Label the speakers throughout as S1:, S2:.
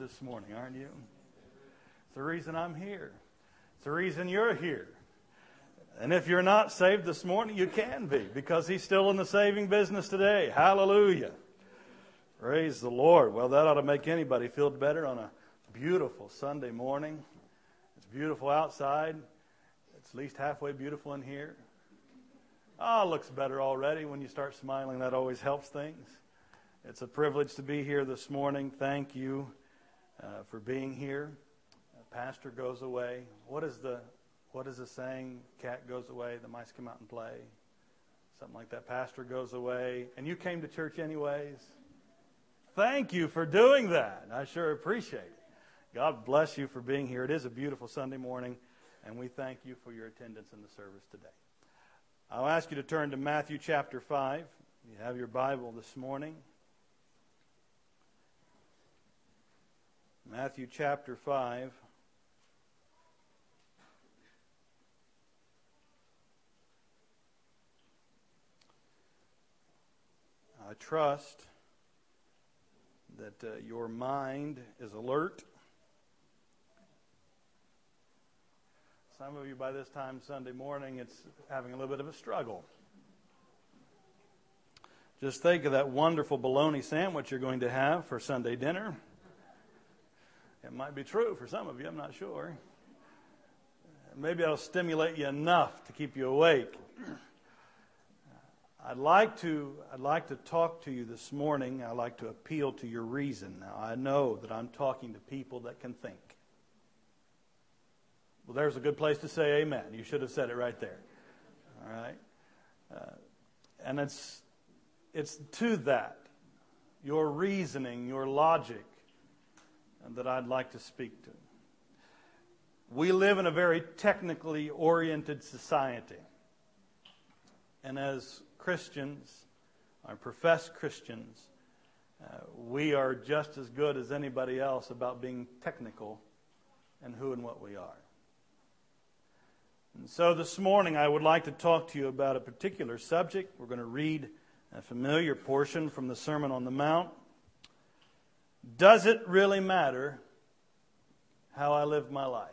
S1: this morning, aren't you? It's the reason I'm here. It's the reason you're here. And if you're not saved this morning, you can be, because He's still in the saving business today. Hallelujah. Praise the Lord. Well, that ought to make anybody feel better on a beautiful Sunday morning. It's beautiful outside. It's at least halfway beautiful in here. Oh, it looks better already when you start smiling. That always helps things. It's a privilege to be here this morning. Thank you for being here. Pastor goes away. What is the saying? Cat goes away, the mice come out and play. Something like that. Pastor goes away, and you came to church anyways. Thank you for doing that. I sure appreciate it. God bless you for being here. It is a beautiful Sunday morning, and we thank you for your attendance in the service today. I'll ask you to turn to Matthew chapter 5. You have your Bible this morning. Matthew chapter 5. I trust that your mind is alert. Some of you by this time Sunday morning, it's having a little bit of a struggle. Just think of that wonderful bologna sandwich you're going to have for Sunday dinner. It might be true for some of you, I'm not sure. Maybe it'll stimulate you enough to keep you awake. I'd like to talk to you this morning. I'd like to appeal to your reason. Now, I know that I'm talking to people that can think. Well, there's a good place to say amen. You should have said it right there. All right? And it's to that, your reasoning, your logic, that I'd like to speak to. We live in a very technically oriented society. And as Christians, our professed Christians, we are just as good as anybody else about being technical in who and what we are. And so this morning I would like to talk to you about a particular subject. We're going to read a familiar portion from the Sermon on the Mount. Does it really matter how I live my life?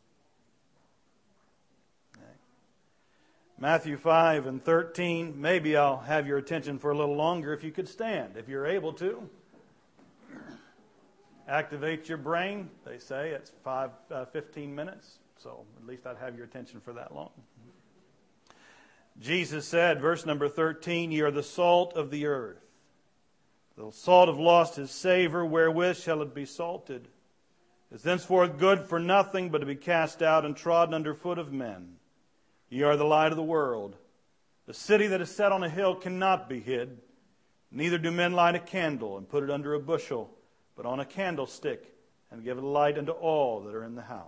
S1: Okay. Matthew 5 and 13. Maybe I'll have your attention for a little longer if you could stand, if you're able to. Activate your brain. They say it's 15 minutes. So at least I'd have your attention for that long. Jesus said, verse number 13, "Ye are the salt of the earth. The salt have lost his savor, wherewith shall it be salted? It is thenceforth good for nothing but to be cast out and trodden under foot of men. Ye are the light of the world. The city that is set on a hill cannot be hid. Neither do men light a candle and put it under a bushel, but on a candlestick, and give it light unto all that are in the house.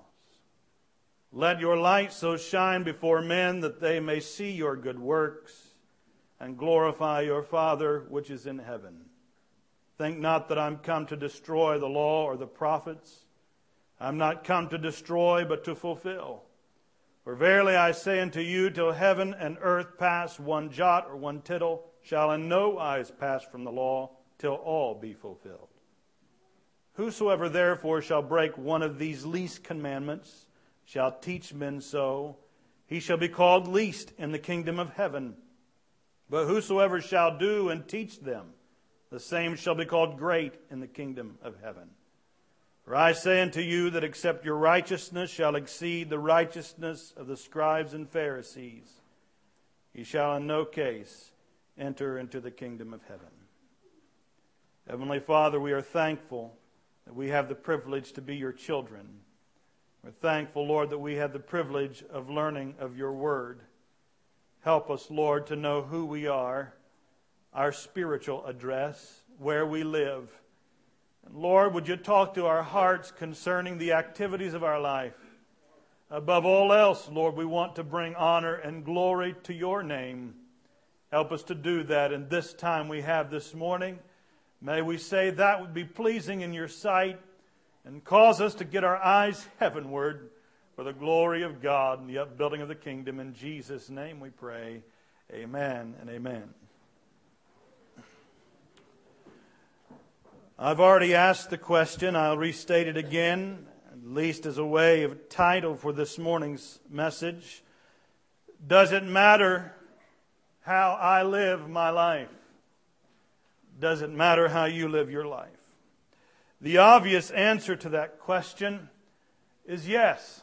S1: Let your light so shine before men that they may see your good works and glorify your Father which is in heaven. Think not that I'm come to destroy the law or the prophets. I'm not come to destroy, but to fulfill. For verily I say unto you, till heaven and earth pass, one jot or one tittle shall in no wise pass from the law, till all be fulfilled. Whosoever therefore shall break one of these least commandments, shall teach men so, he shall be called least in the kingdom of heaven. But whosoever shall do and teach them, the same shall be called great in the kingdom of heaven. For I say unto you that except your righteousness shall exceed the righteousness of the scribes and Pharisees, ye shall in no case enter into the kingdom of heaven." Heavenly Father, we are thankful that we have the privilege to be your children. We're thankful, Lord, that we have the privilege of learning of your word. Help us, Lord, to know who we are, our spiritual address, where we live. And Lord, would you talk to our hearts concerning the activities of our life? Above all else, Lord, we want to bring honor and glory to your name. Help us to do that in this time we have this morning. May we say that would be pleasing in your sight, and cause us to get our eyes heavenward for the glory of God and the upbuilding of the kingdom. In Jesus' name we pray. Amen and amen. I've already asked the question. I'll restate it again, at least as a way of title for this morning's message. Does it matter how I live my life? Does it matter how you live your life? The obvious answer to that question is yes.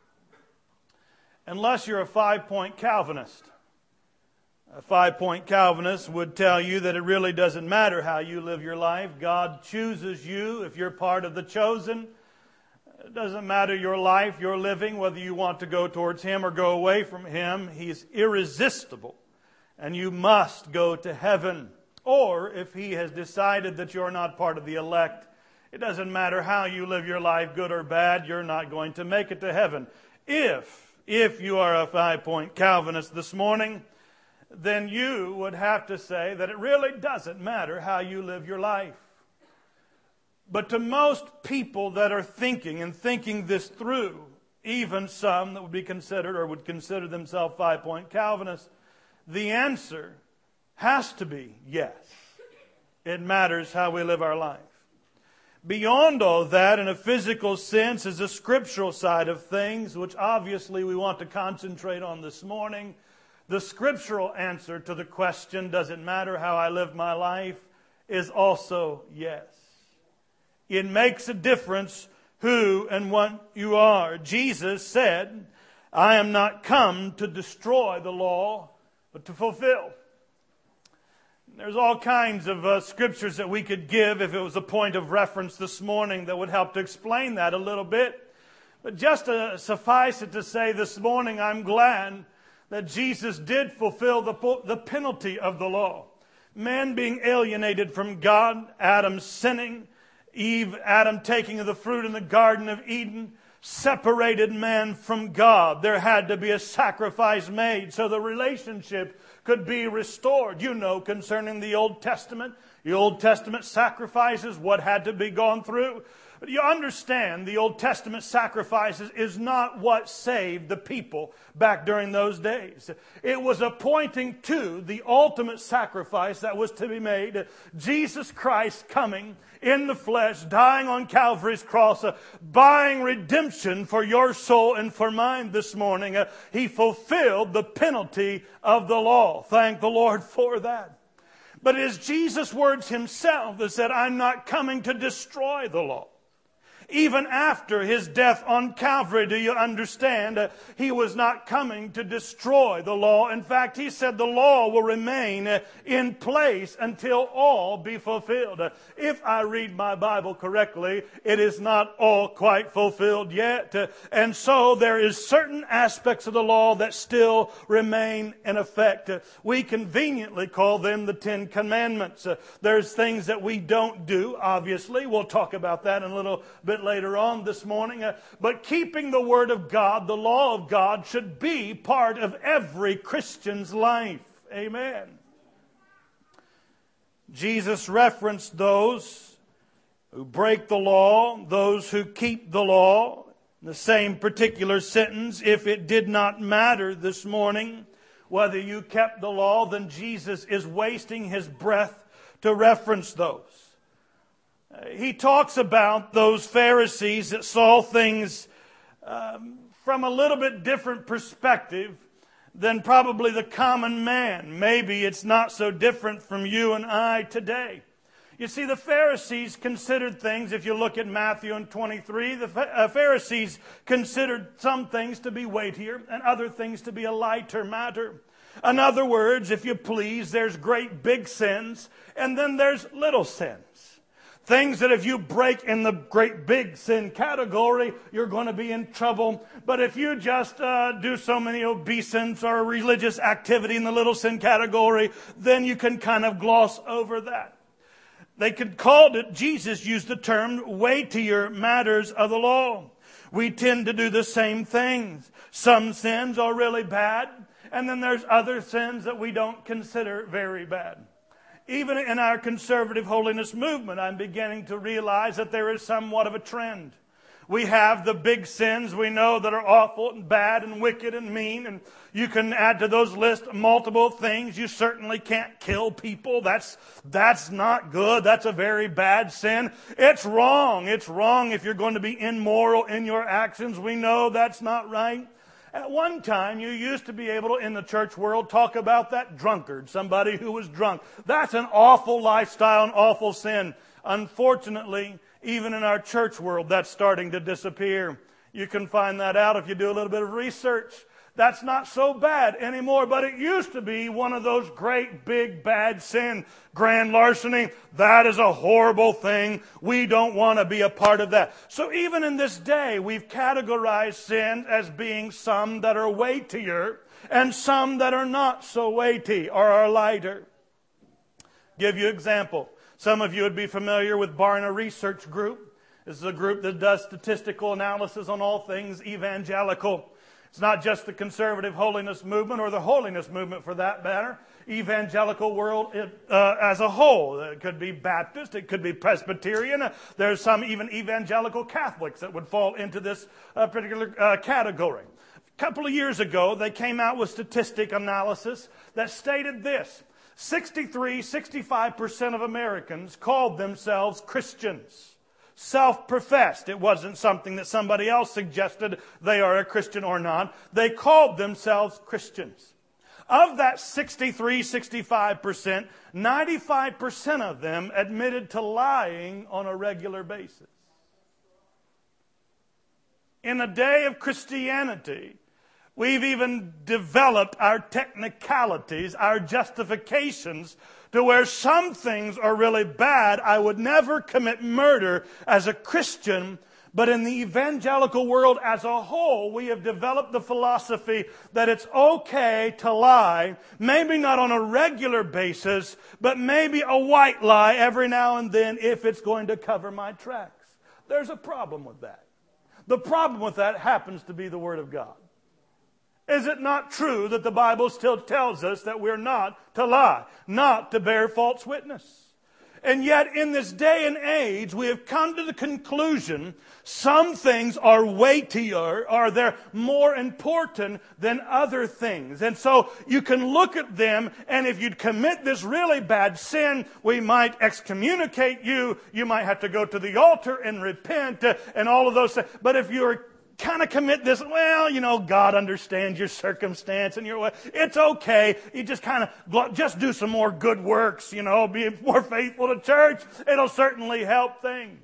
S1: Unless you're a 5-point Calvinist. A 5-point Calvinist would tell you that it really doesn't matter how you live your life. God chooses you if you're part of the chosen. It doesn't matter your life, your living, whether you want to go towards Him or go away from Him. He's irresistible, and you must go to heaven. Or if He has decided that you're not part of the elect, it doesn't matter how you live your life, good or bad, you're not going to make it to heaven. If you are a 5-point Calvinist this morning, then you would have to say that it really doesn't matter how you live your life. But to most people that are thinking this through, even some that would be considered or would consider themselves 5-point Calvinists, the answer has to be yes. It matters how we live our life. Beyond all that, in a physical sense, is the scriptural side of things, which obviously we want to concentrate on this morning. The scriptural answer to the question, does it matter how I live my life, is also yes. It makes a difference who and what you are. Jesus said, I am not come to destroy the law, but to fulfill. There's all kinds of scriptures that we could give if it was a point of reference this morning that would help to explain that a little bit. But just to suffice it to say this morning, I'm glad that Jesus did fulfill the penalty of the law. Man being alienated from God, Adam sinning, Adam taking of the fruit in the Garden of Eden, separated man from God. There had to be a sacrifice made so the relationship could be restored. You know, concerning the Old Testament sacrifices, what had to be gone through. But you understand, the Old Testament sacrifices is not what saved the people back during those days. It was pointing to the ultimate sacrifice that was to be made. Jesus Christ coming in the flesh, dying on Calvary's cross, buying redemption for your soul and for mine this morning. He fulfilled the penalty of the law. Thank the Lord for that. But it is Jesus' words Himself that said, I'm not coming to destroy the law. Even after His death on Calvary, do you understand? He was not coming to destroy the law. In fact, He said the law will remain in place until all be fulfilled. If I read my Bible correctly, it is not all quite fulfilled yet. And so there is certain aspects of the law that still remain in effect. We conveniently call them the 10 Commandments. There's things that we don't do, obviously. We'll talk about that in a little bit later on this morning. But keeping the Word of God, the law of God, should be part of every Christian's life. Amen. Jesus referenced those who break the law, those who keep the law, in the same particular sentence. If it did not matter this morning whether you kept the law, then Jesus is wasting His breath to reference those. He talks about those Pharisees that saw things from a little bit different perspective than probably the common man. Maybe it's not so different from you and I today. You see, the Pharisees considered things, if you look at Matthew and 23, the Pharisees considered some things to be weightier and other things to be a lighter matter. In other words, if you please, there's great big sins and then there's little sins. Things that if you break in the great big sin category, you're going to be in trouble. But if you just do so many obeisance or religious activity in the little sin category, then you can kind of gloss over that. They could call it, Jesus used the term, weightier matters of the law. We tend to do the same things. Some sins are really bad, and then there's other sins that we don't consider very bad. Even in our conservative holiness movement, I'm beginning to realize that there is somewhat of a trend. We have the big sins we know that are awful and bad and wicked and mean. And you can add to those lists multiple things. You certainly can't kill people. That's not good. That's a very bad sin. It's wrong. It's wrong if you're going to be immoral in your actions. We know that's not right. At one time, you used to be able to, in the church world, talk about that drunkard, somebody who was drunk. That's an awful lifestyle, an awful sin. Unfortunately, even in our church world, that's starting to disappear. You can find that out if you do a little bit of research. That's not so bad anymore, but it used to be one of those great big bad sins. Grand larceny, that is a horrible thing. We don't want to be a part of that. So even in this day, we've categorized sin as being some that are weightier and some that are not so weighty or are lighter. Give you an example. Some of you would be familiar with Barna Research Group. This is a group that does statistical analysis on all things evangelical. It's not just the conservative holiness movement or the holiness movement for that matter. Evangelical world as a whole. It could be Baptist. It could be Presbyterian. There's some even evangelical Catholics that would fall into this particular category. A couple of years ago, they came out with statistic analysis that stated this. 65% of Americans called themselves Christians. Self-professed. It wasn't something that somebody else suggested they are a Christian or not. They called themselves Christians. Of that 65%, 95% of them admitted to lying on a regular basis. In the day of Christianity, we've even developed our technicalities, our justifications, to where some things are really bad. I would never commit murder as a Christian, but in the evangelical world as a whole, we have developed the philosophy that it's okay to lie, maybe not on a regular basis, but maybe a white lie every now and then if it's going to cover my tracks. There's a problem with that. The problem with that happens to be the Word of God. Is it not true that the Bible still tells us that we're not to lie, not to bear false witness? And yet in this day and age, we have come to the conclusion some things are weightier, or they're more important than other things. And so you can look at them, and if you'd commit this really bad sin, we might excommunicate you. You might have to go to the altar and repent and all of those things. But if you're kind of commit this, well, God understands your circumstance and your way. It's okay. You just just do some more good works, be more faithful to church. It'll certainly help things.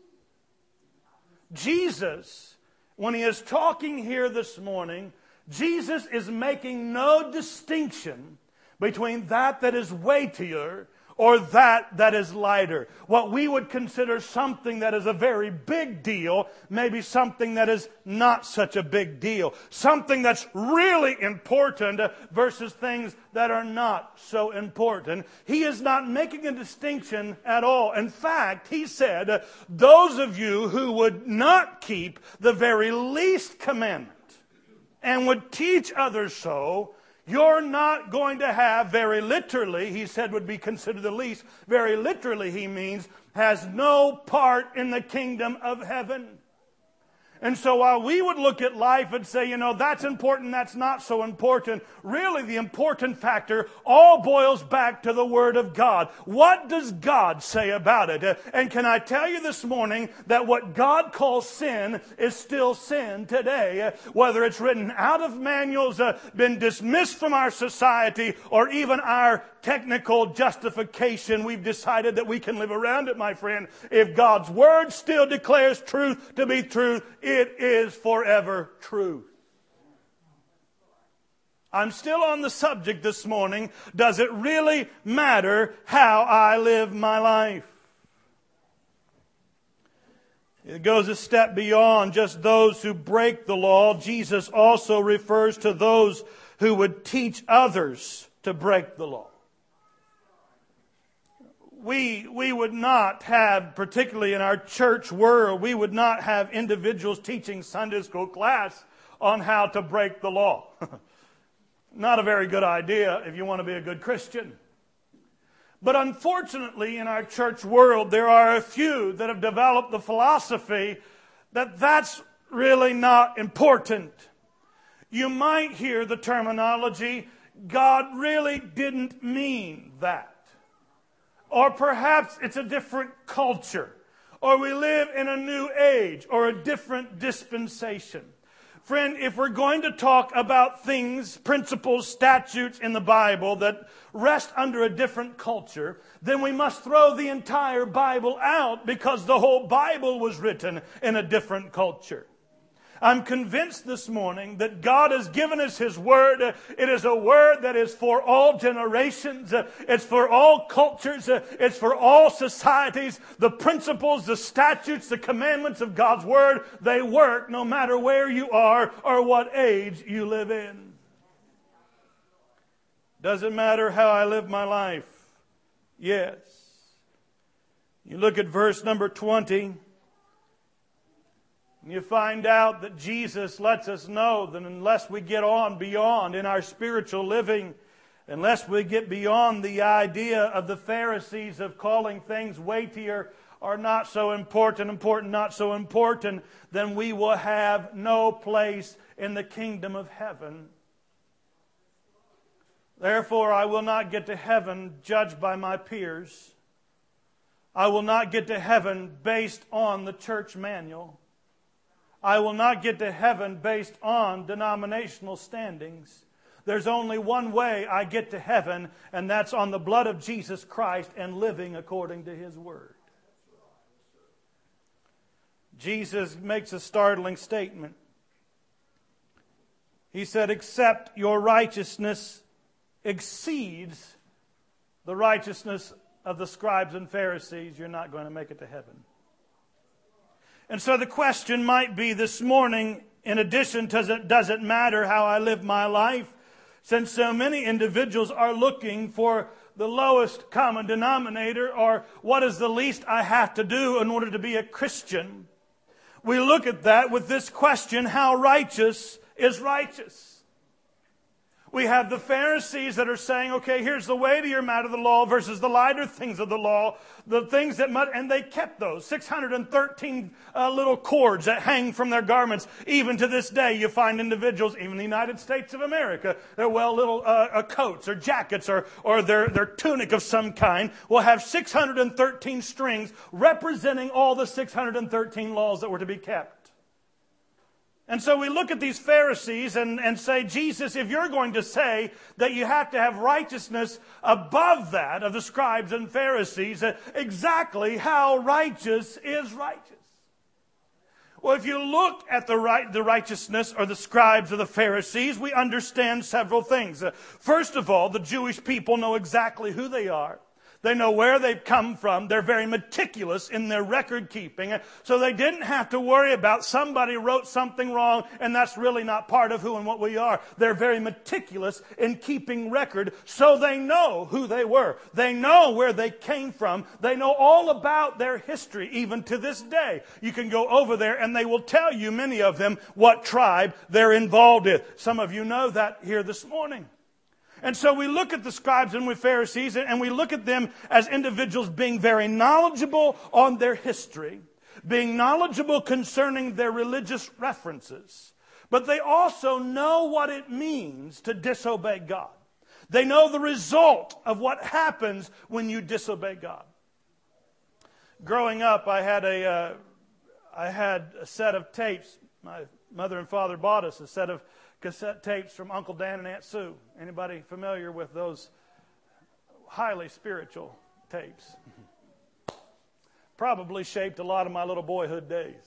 S1: Jesus, when He is talking here this morning, Jesus is making no distinction between that is weightier or that is lighter. What we would consider something that is a very big deal, maybe something that is not such a big deal. Something that's really important versus things that are not so important. He is not making a distinction at all. In fact, He said, those of you who would not keep the very least commandment and would teach others so, you're not going to have, very literally, He said would be considered the least. Very literally, He means, has no part in the kingdom of heaven. And so while we would look at life and say, that's important, that's not so important, really the important factor all boils back to the Word of God. What does God say about it? And can I tell you this morning that what God calls sin is still sin today? Whether it's written out of manuals, been dismissed from our society, or even our technical justification, we've decided that we can live around it, my friend. If God's Word still declares truth to be truth, it is forever truth. I'm still on the subject this morning. Does it really matter how I live my life? It goes a step beyond just those who break the law. Jesus also refers to those who would teach others to break the law. We would not have, particularly in our church world, we would not have individuals teaching Sunday school class on how to break the law. Not a very good idea if you want to be a good Christian. But unfortunately, in our church world, there are a few that have developed the philosophy that's really not important. You might hear the terminology, God really didn't mean that. Or perhaps it's a different culture. Or we live in a new age or a different dispensation. Friend, if we're going to talk about things, principles, statutes in the Bible that rest under a different culture, then we must throw the entire Bible out because the whole Bible was written in a different culture. I'm convinced this morning that God has given us His Word. It is a Word that is for all generations. It's for all cultures. It's for all societies. The principles, the statutes, the commandments of God's Word, they work no matter where you are or what age you live in. Does it matter how I live my life? Yes. You look at verse number 20. You find out that Jesus lets us know that unless we get on beyond in our spiritual living, unless we get beyond the idea of the Pharisees of calling things weightier or not so important, not so important, then we will have no place in the kingdom of heaven. Therefore, I will not get to heaven judged by my peers. I will not get to heaven based on the church manual. I will not get to heaven based on denominational standings. There's only one way I get to heaven, and that's on the blood of Jesus Christ and living according to His Word. Jesus makes a startling statement. He said, except your righteousness exceeds the righteousness of the scribes and Pharisees, you're not going to make it to heaven. And so the question might be this morning, in addition to does it matter how I live my life, since so many individuals are looking for the lowest common denominator, or what is the least I have to do in order to be a Christian, we look at that with this question, how righteous is righteous? We have the Pharisees that are saying, okay, here's the weightier matter of the law versus the lighter things of the law. The things that and they kept those 613 little cords that hang from their garments. Even to this day, you find individuals, even in the United States of America, that wear little coats or jackets or their tunic of some kind will have 613 strings representing all the 613 laws that were to be kept. And so we look at these Pharisees and say, Jesus, if you're going to say that you have to have righteousness above that of the scribes and Pharisees, exactly how righteous is righteous? Well, if you look at the righteousness or the scribes or the Pharisees, we understand several things. First of all, the Jewish people know exactly who they are. They know where they've come from. They're very meticulous in their record keeping. So they didn't have to worry about somebody wrote something wrong and that's really not part of who and what we are. They're very meticulous in keeping record, so they know who they were. They know where they came from. They know all about their history, even to this day. You can go over there and they will tell you, many of them, what tribe they're involved in. Some of you know that here this morning. And so we look at the scribes and the Pharisees and we look at them as individuals being very knowledgeable on their history, being knowledgeable concerning their religious references. But they also know what it means to disobey God. They know the result of what happens when you disobey God. Growing up, I had a set of tapes. My mother and father bought us a set of cassette tapes from Uncle Dan and Aunt Sue. Anybody familiar with those highly spiritual tapes? Probably shaped a lot of my little boyhood days.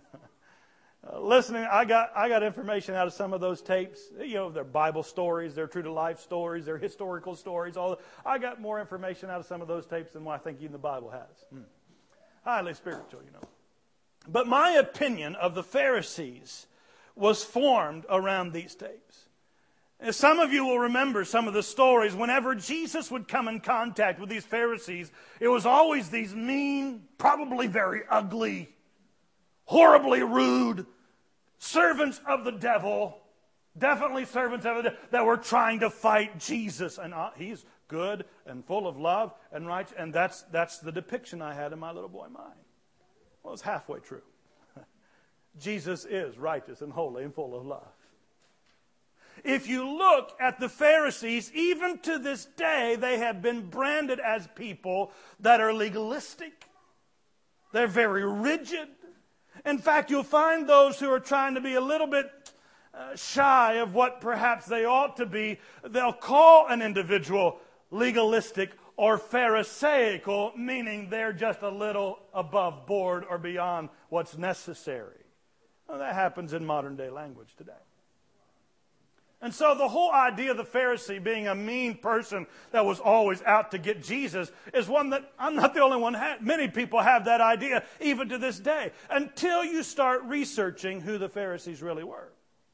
S1: Listening, I got information out of some of those tapes. You know, they're Bible stories, they're true to life stories, they're historical stories. I got more information out of some of those tapes than what I think even the Bible has. Highly spiritual, you know. But my opinion of the Pharisees was formed around these tapes. As some of you will remember some of the stories, whenever Jesus would come in contact with these Pharisees, it was always these mean, probably very ugly, horribly rude servants of the devil, definitely servants of the devil, that were trying to fight Jesus. And he's good and full of love and righteous, and that's the depiction I had in my little boy mind. Well, it's halfway true. Jesus is righteous and holy and full of love. If you look at the Pharisees, even to this day, they have been branded as people that are legalistic. They're very rigid. In fact, you'll find those who are trying to be a little bit shy of what perhaps they ought to be. They'll call an individual legalistic or pharisaical, meaning they're just a little above board or beyond what's necessary. Well, that happens in modern day language today. And so the whole idea of the Pharisee being a mean person that was always out to get Jesus is one that I'm not the only one. Many people have that idea even to this day until you start researching who the Pharisees really were.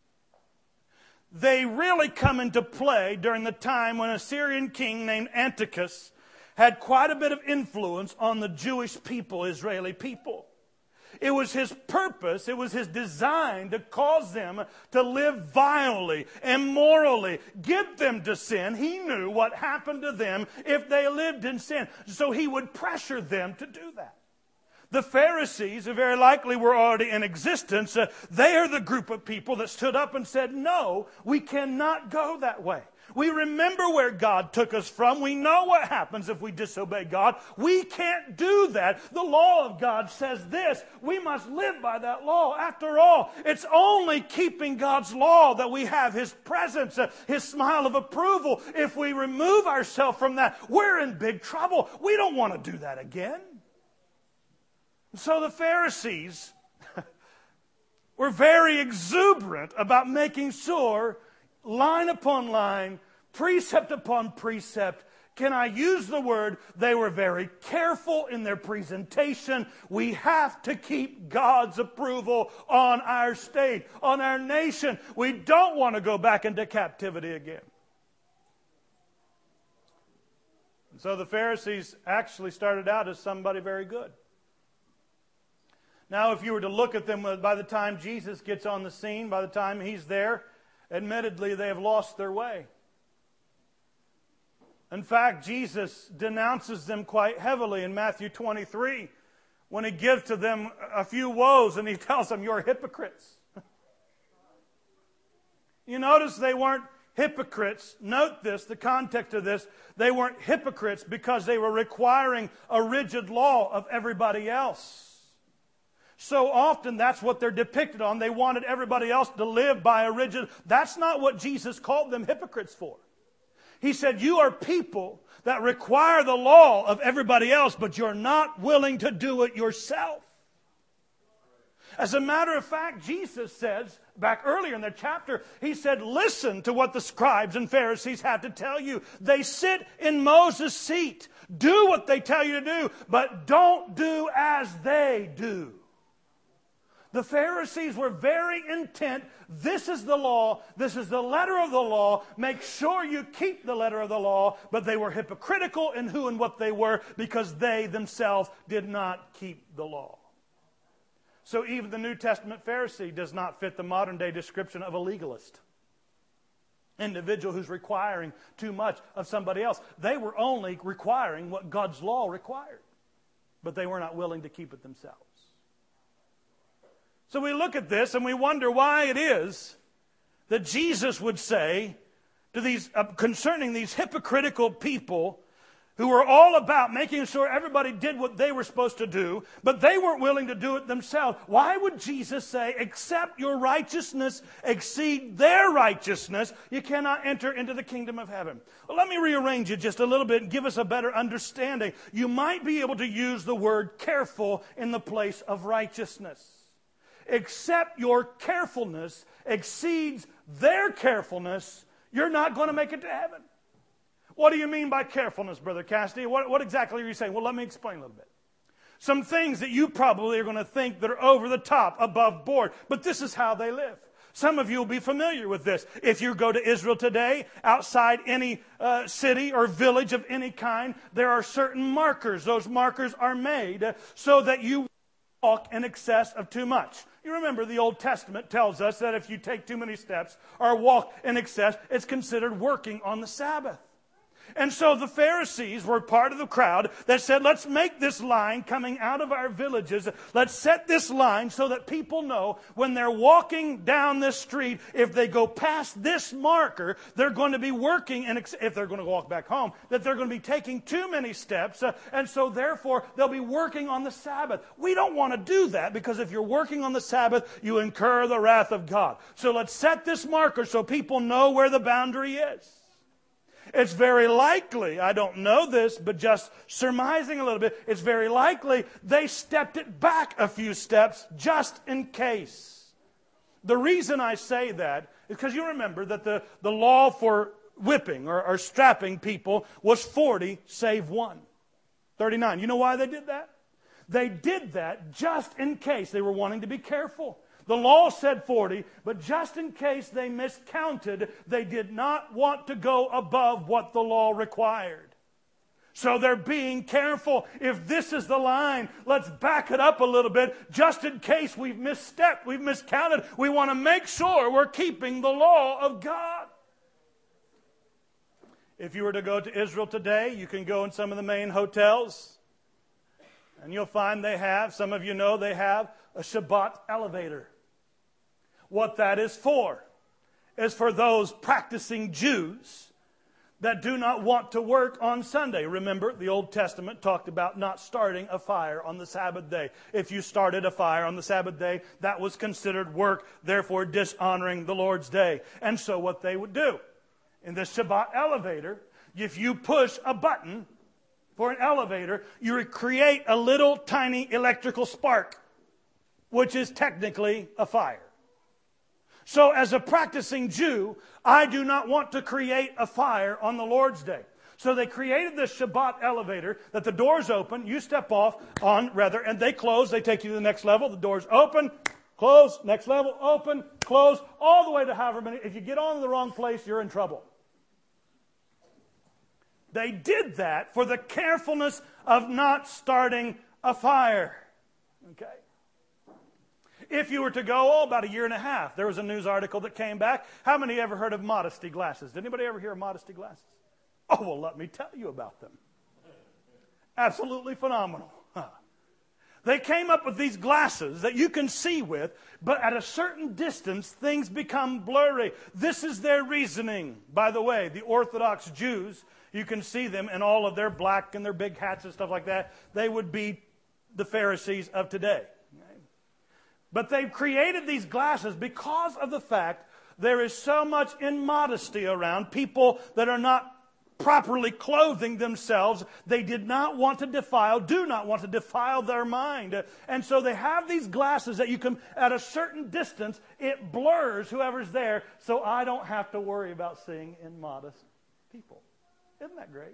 S1: They really come into play during the time when a Syrian king named Antiochus had quite a bit of influence on the Jewish people, Israeli people. It was his purpose, it was his design to cause them to live vilely, immorally, get them to sin. He knew what happened to them if they lived in sin. So he would pressure them to do that. The Pharisees, who very likely were already in existence, they are the group of people that stood up and said, no, we cannot go that way. We remember where God took us from. We know what happens if we disobey God. We can't do that. The law of God says this. We must live by that law. After all, it's only keeping God's law that we have His presence, His smile of approval. If we remove ourselves from that, we're in big trouble. We don't want to do that again. So the Pharisees were very exuberant about making sure, line upon line, precept upon precept, can I use the word, they were very careful in their presentation. We have to keep God's approval on our state, on our nation. We don't want to go back into captivity again. And so the Pharisees actually started out as somebody very good. Now, if you were to look at them by the time Jesus gets on the scene, by the time He's there, admittedly, they have lost their way. In fact, Jesus denounces them quite heavily in Matthew 23 when He gives to them a few woes and He tells them, you're hypocrites. You notice they weren't hypocrites. Note this, the context of this. They weren't hypocrites because they were requiring a rigid law of everybody else. So often that's what they're depicted on. They wanted everybody else to live by a rigid... That's not what Jesus called them hypocrites for. He said, you are people that require the law of everybody else, but you're not willing to do it yourself. As a matter of fact, Jesus says, back earlier in the chapter, He said, listen to what the scribes and Pharisees had to tell you. They sit in Moses' seat. Do what they tell you to do, but don't do as they do. The Pharisees were very intent. This is the law. This is the letter of the law. Make sure you keep the letter of the law. But they were hypocritical in who and what they were because they themselves did not keep the law. So even the New Testament Pharisee does not fit the modern day description of a legalist. Individual who's requiring too much of somebody else. They were only requiring what God's law required. But they were not willing to keep it themselves. So we look at this and we wonder why it is that Jesus would say to these concerning these hypocritical people who were all about making sure everybody did what they were supposed to do, but they weren't willing to do it themselves. Why would Jesus say, except your righteousness exceed their righteousness, you cannot enter into the kingdom of heaven? Well, let me rearrange it just a little bit and give us a better understanding. You might be able to use the word careful in the place of righteousness. Except your carefulness exceeds their carefulness, you're not going to make it to heaven. What do you mean by carefulness, Brother Cassidy? What exactly are you saying? Well, let me explain a little bit. Some things that you probably are going to think that are over the top, above board, but this is how they live. Some of you will be familiar with this. If you go to Israel today, outside any city or village of any kind, there are certain markers. Those markers are made so that you walk in excess of too much. You remember the Old Testament tells us that if you take too many steps or walk in excess, it's considered working on the Sabbath. And so the Pharisees were part of the crowd that said, let's make this line coming out of our villages. Let's set this line so that people know when they're walking down this street, if they go past this marker, they're going to be working, and if they're going to walk back home, that they're going to be taking too many steps, and so therefore they'll be working on the Sabbath. We don't want to do that, because if you're working on the Sabbath, you incur the wrath of God. So let's set this marker so people know where the boundary is. It's very likely, I don't know this, but just surmising a little bit, it's very likely they stepped it back a few steps just in case. The reason I say that is because you remember that the law for whipping or strapping people was 40 save 1. 39. You know why they did that? They did that just in case. They were wanting to be careful. The law said 40, but just in case they miscounted, they did not want to go above what the law required. So they're being careful. If this is the line, let's back it up a little bit, just in case we've misstepped, we've miscounted. We want to make sure we're keeping the law of God. If you were to go to Israel today, you can go in some of the main hotels, and you'll find they have, some of you know they have, a Shabbat elevator. What that is for those practicing Jews that do not want to work on Sunday. Remember, the Old Testament talked about not starting a fire on the Sabbath day. If you started a fire on the Sabbath day, that was considered work, therefore dishonoring the Lord's day. And so what they would do, in this Shabbat elevator, if you push a button for an elevator, you would create a little tiny electrical spark, which is technically a fire. So as a practicing Jew, I do not want to create a fire on the Lord's day. So they created this Shabbat elevator that the doors open, you step off on, rather, and they close. They take you to the next level. The doors open, close, next level, open, close, all the way to however many. If you get on the wrong place, you're in trouble. They did that for the carefulness of not starting a fire. Okay? If you were to go, about a year and a half, there was a news article that came back. How many ever heard of modesty glasses? Did anybody ever hear of modesty glasses? Oh, well, let me tell you about them. Absolutely phenomenal. They came up with these glasses that you can see with, but at a certain distance, things become blurry. This is their reasoning. By the way, the Orthodox Jews, you can see them in all of their black and their big hats and stuff like that. They would be the Pharisees of today. But they've created these glasses because of the fact there is so much immodesty around. People that are not properly clothing themselves, they do not want to defile their mind. And so they have these glasses that you can, at a certain distance, it blurs whoever's there, so I don't have to worry about seeing immodest people. Isn't that great?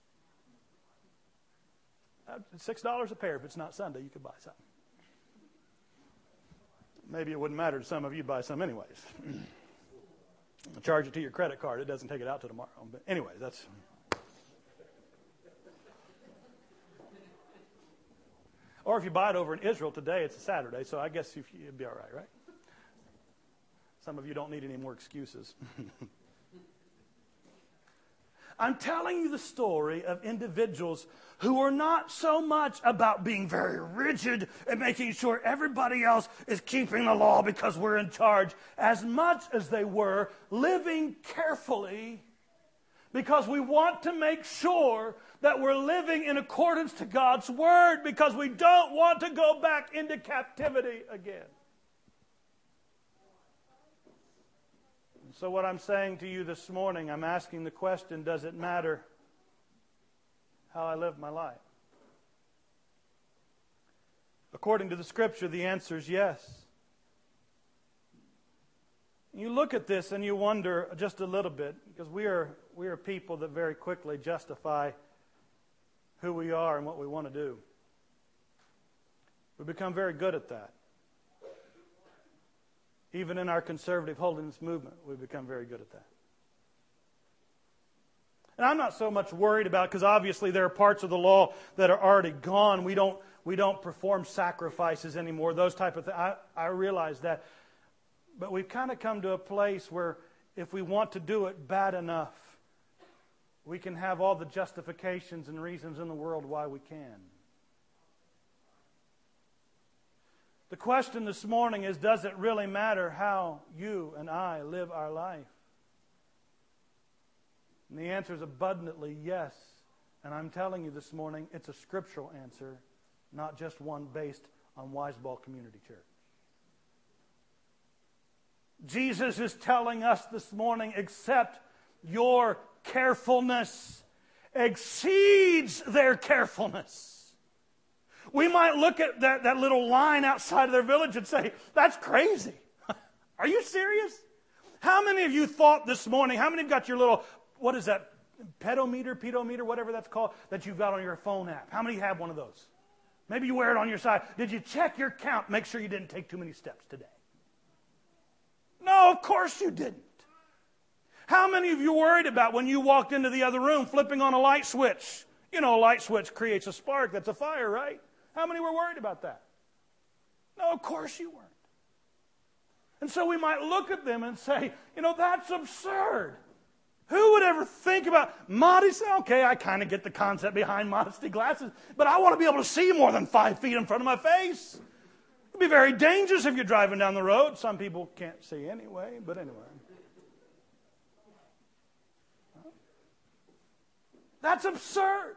S1: $6 a pair. If it's not Sunday, you could buy some. Maybe it wouldn't matter to some of you, buy some anyways. I'll charge it to your credit card. It doesn't take it out till tomorrow. But anyway, that's... Or if you buy it over in Israel today, it's a Saturday, so I guess you'd be all right? Some of you don't need any more excuses. I'm telling you the story of individuals who are not so much about being very rigid and making sure everybody else is keeping the law because we're in charge, as much as they were living carefully because we want to make sure that we're living in accordance to God's Word, because we don't want to go back into captivity again. So what I'm saying to you this morning, I'm asking the question, does it matter how I live my life? According to the Scripture, the answer is yes. You look at this and you wonder just a little bit, because we are people that very quickly justify who we are and what we want to do. We become very good at that. Even in our conservative holiness movement, we've become very good at that. And I'm not so much worried about it, because obviously there are parts of the law that are already gone. We don't perform sacrifices anymore, those type of things. I realize that. But we've kind of come to a place where if we want to do it bad enough, We can have all the justifications and reasons in the world why we can. The question this morning is, does it really matter how you and I live our life? And the answer is abundantly yes. And I'm telling you this morning, it's a scriptural answer, not just one based on Wiseball Community Church. Jesus is telling us this morning, except your carefulness exceeds their carefulness. We might look at that little line outside of their village and say, that's crazy. Are you serious? How many of you thought this morning, how many have got your little, what is that, pedometer, whatever that's called, that you've got on your phone app? How many have one of those? Maybe you wear it on your side. Did you check your count? Make sure you didn't take too many steps today. No, of course you didn't. How many of you worried about when you walked into the other room flipping on a light switch? You know, a light switch creates a spark. That's a fire, right? How many were worried about that? No, of course you weren't. And so we might look at them and say, you know, that's absurd. Who would ever think about modesty? Okay, I kind of get the concept behind modesty glasses, but I want to be able to see more than 5 feet in front of my face. It'd be very dangerous if you're driving down the road. Some people can't see anyway, but anyway. That's absurd.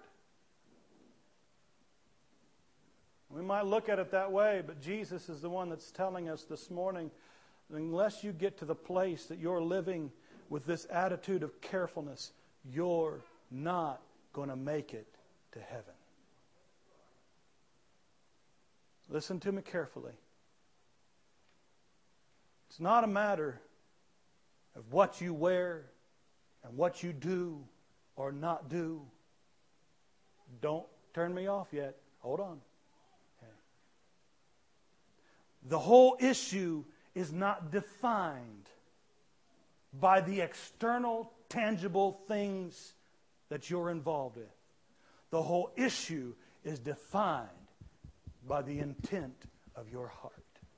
S1: We might look at it that way, but Jesus is the one that's telling us this morning that unless you get to the place that you're living with this attitude of carefulness, you're not going to make it to heaven. Listen to me carefully. It's not a matter of what you wear and what you do or not do. Don't turn me off yet. Hold on. Okay. The whole issue is not defined by the external, tangible things that you're involved with. The whole issue is defined by the intent of your heart.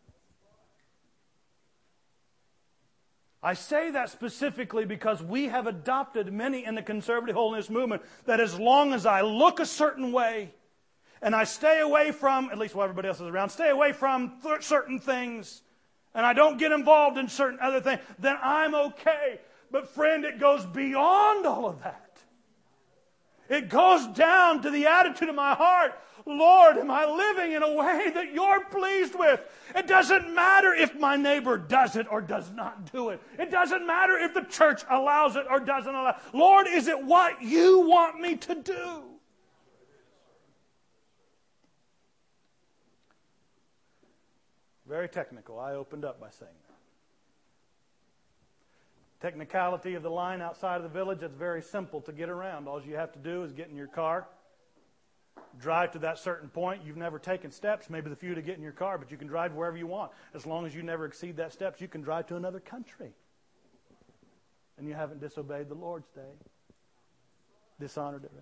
S1: I say that specifically because we have adopted many in the conservative holiness movement that as long as I look a certain way and I stay away from, at least while everybody else is around, stay away from certain things and I don't get involved in certain other things, then I'm okay. But friend, it goes beyond all of that. It goes down to the attitude of my heart. Lord, am I living in a way that you're pleased with? It doesn't matter if my neighbor does it or does not do it. It doesn't matter if the church allows it or doesn't allow it. Lord, is it what you want me to do? Very technical. I opened up by saying that. Technicality of the line outside of the village, it's very simple to get around. All you have to do is get in your car, drive to that certain point. You've never taken steps, maybe the few to get in your car, but you can drive wherever you want. As long as you never exceed that steps, you can drive to another country. And you haven't disobeyed the Lord's day. Dishonored it, rather.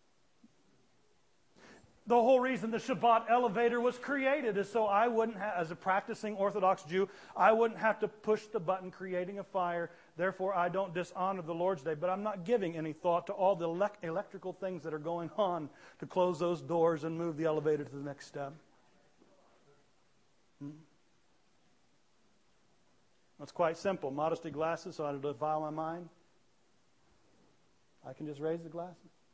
S1: The whole reason the Shabbat elevator was created is so I wouldn't have, as a practicing Orthodox Jew, I wouldn't have to push the button creating a fire. Therefore, I don't dishonor the Lord's Day. But I'm not giving any thought to all the electrical things that are going on to close those doors and move the elevator to the next step. That's quite simple. Modesty glasses, so I don't defile my mind. I can just raise the glasses.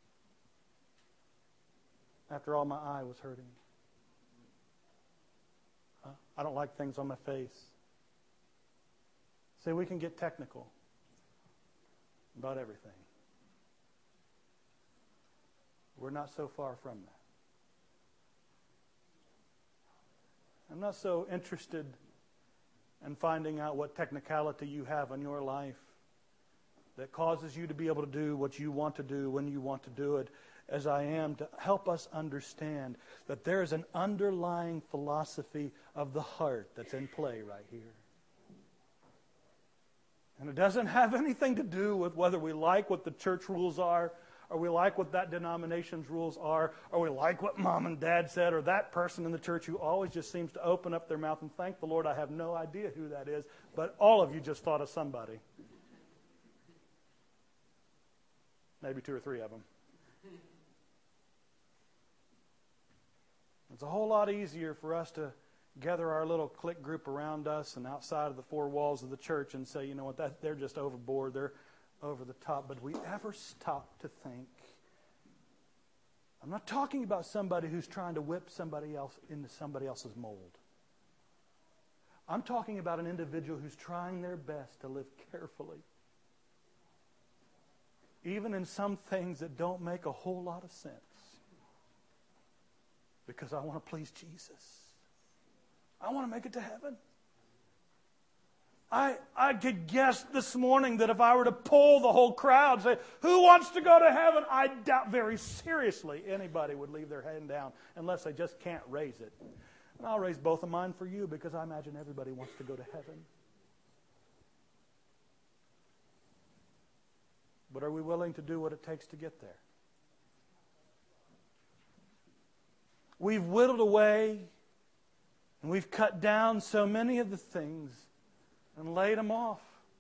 S1: After all, my eye was hurting. I don't like things on my face. See, we can get technical about everything. We're not so far from that. I'm not so interested in finding out what technicality you have in your life that causes you to be able to do what you want to do when you want to do it, as I am to help us understand that there is an underlying philosophy of the heart that's in play right here. And it doesn't have anything to do with whether we like what the church rules are, or we like what that denomination's rules are, or we like what mom and dad said, or that person in the church who always just seems to open up their mouth and thank the Lord. I have no idea who that is, but all of you just thought of somebody. maybe 2 or 3 of them. It's a whole lot easier for us to gather our little clique group around us and outside of the 4 walls of the church and say, you know what, they're just overboard, they're over the top. But we ever stop to think? I'm not talking about somebody who's trying to whip somebody else into somebody else's mold. I'm talking about an individual who's trying their best to live carefully, even in some things that don't make a whole lot of sense, because I want to please Jesus. I want to make it to heaven. I could guess this morning that if I were to poll the whole crowd and say, who wants to go to heaven? I doubt very seriously anybody would leave their hand down unless they just can't raise it. And I'll raise both of mine for you because I imagine everybody wants to go to heaven. But are we willing to do what it takes to get there? We've whittled away and we've cut down so many of the things and laid them off.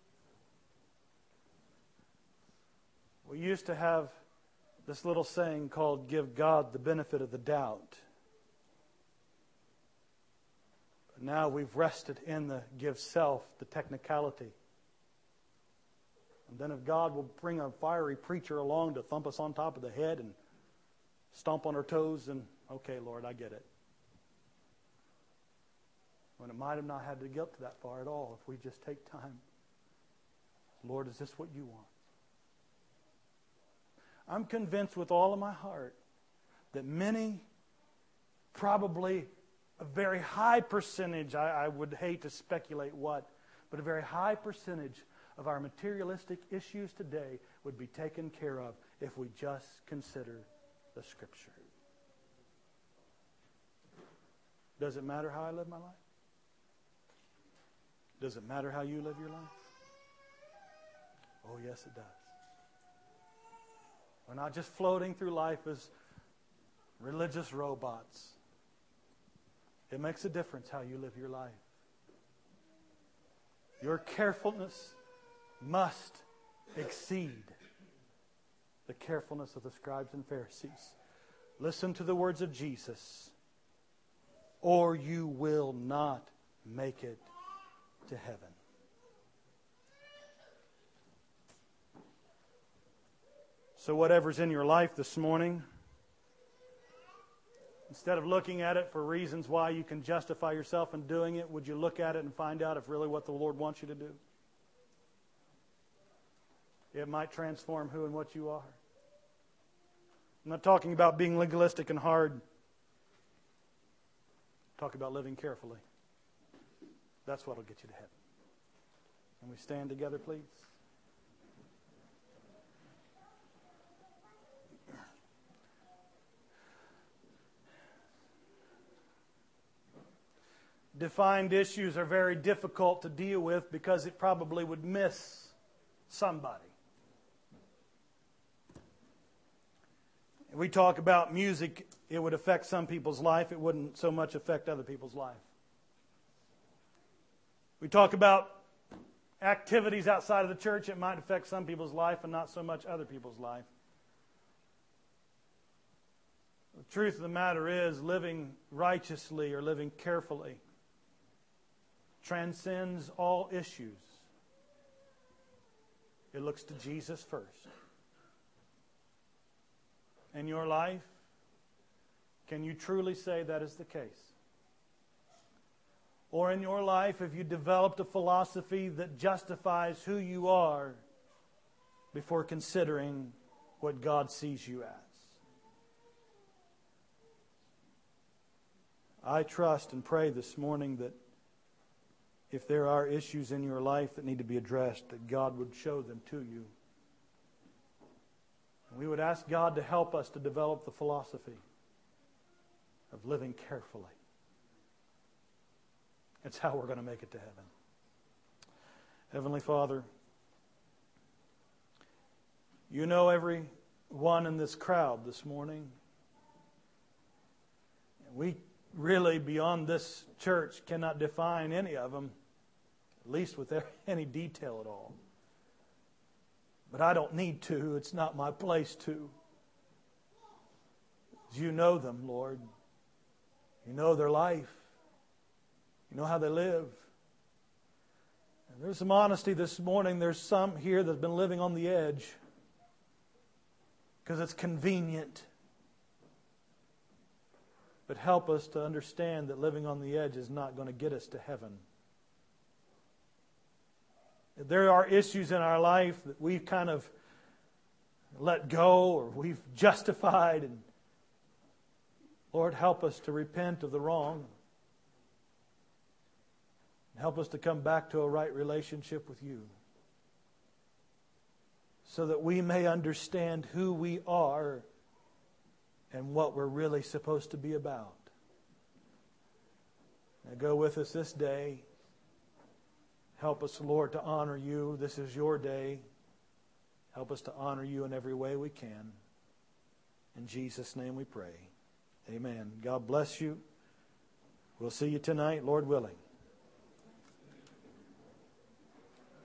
S1: We used to have this little saying called, give God the benefit of the doubt. But now we've rested in the give self the technicality. And then if God will bring a fiery preacher along to thump us on top of the head and stomp on our toes, and okay, Lord, I get it. When it might have not had to get to that far at all if we just take time. Lord, is this what you want? I'm convinced with all of my heart that many, probably a very high percentage, I would hate to speculate what, but a very high percentage of our materialistic issues today would be taken care of if we just consider the Scripture. Does it matter how I live my life? Does it matter how you live your life? Oh, yes, it does. We're not just floating through life as religious robots. It makes a difference how you live your life. Your carefulness must exceed the carefulness of the scribes and Pharisees. Listen to the words of Jesus, or you will not make it to heaven. So whatever's in your life this morning, instead of looking at it for reasons why you can justify yourself in doing it, would you look at it and find out if really what the Lord wants you to do? It might transform who and what you are. I'm not talking about being legalistic and hard. I'm talking about living carefully. That's what will get you to heaven. Can we stand together, please? Defined issues are very difficult to deal with because it probably would miss somebody. We talk about music, it would affect some people's life. It wouldn't so much affect other people's life. We talk about activities outside of the church, it might affect some people's life and not so much other people's life. The truth of the matter is, living righteously or living carefully transcends all issues. It looks to Jesus first. In your life, can you truly say that is the case? Or in your life, have you developed a philosophy that justifies who you are before considering what God sees you as? I trust and pray this morning that if there are issues in your life that need to be addressed, that God would show them to you. And we would ask God to help us to develop the philosophy of living carefully. It's how we're going to make it to heaven. Heavenly Father, you know every one in this crowd this morning. We really, beyond this church, cannot define any of them, at least with any detail at all. But I don't need to. It's not my place to. You know them, Lord. You know their life. You know how they live. And there's some honesty this morning. There's some here that's been living on the edge because it's convenient. But help us to understand that living on the edge is not going to get us to heaven. There are issues in our life that we've kind of let go or we've justified. And Lord, help us to repent of the wrong. Help us to come back to a right relationship with You, so that we may understand who we are and what we're really supposed to be about. Now go with us this day. Help us, Lord, to honor You. This is Your day. Help us to honor You in every way we can. In Jesus' name we pray. Amen. God bless you. We'll see you tonight, Lord willing.